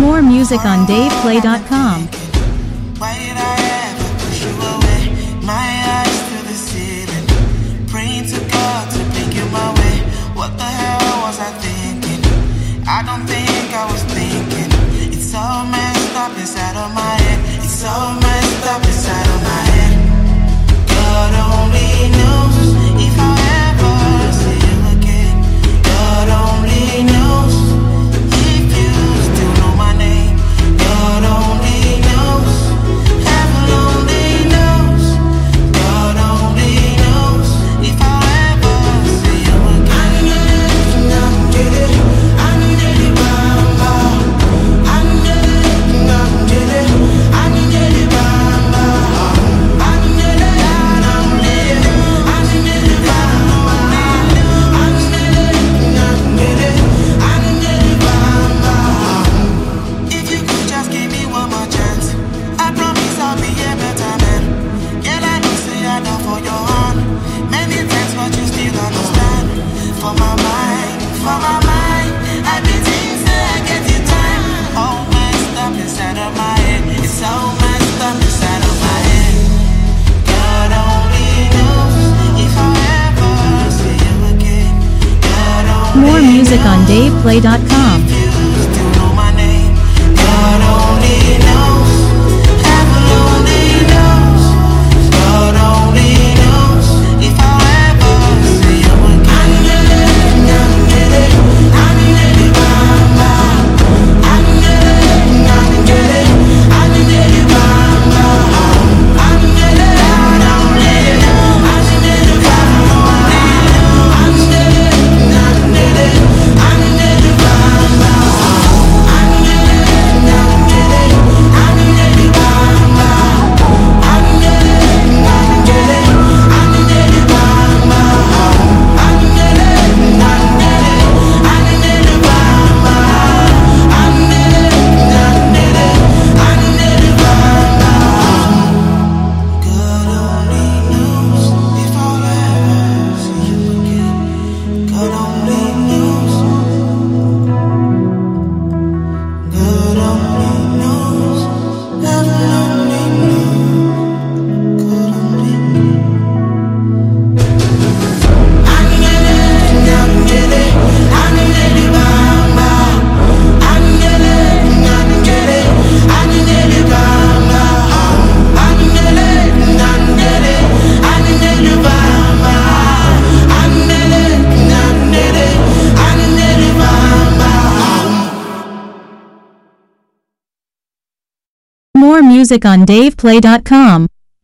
More music on DavePlay.com. Why did I ever push you away? My eyes to the ceiling, praying to God to bring you my way. What the hell was I thinking? I don't think I was thinking. It's all messed up inside of my head. It's all messed up inside of my head. God only knows if I'll ever see you again. God only knows if you still know my name. God only knows. Heaven only knows. God only knows if I'll ever see you If you could just give me one more chance, I promise I'll be a better man. Girl, I know say I know for your hand. Many times but you still understand. For my mind, I be things say I get you time. All messed up inside of my head. It's all messed up inside of my head. God only knows if I'll ever see you again. God only More music on DavePlay.com. if you still know my name. God only knows. Heaven only knows. God only knows if I'll ever see you More music on DavePlay.com.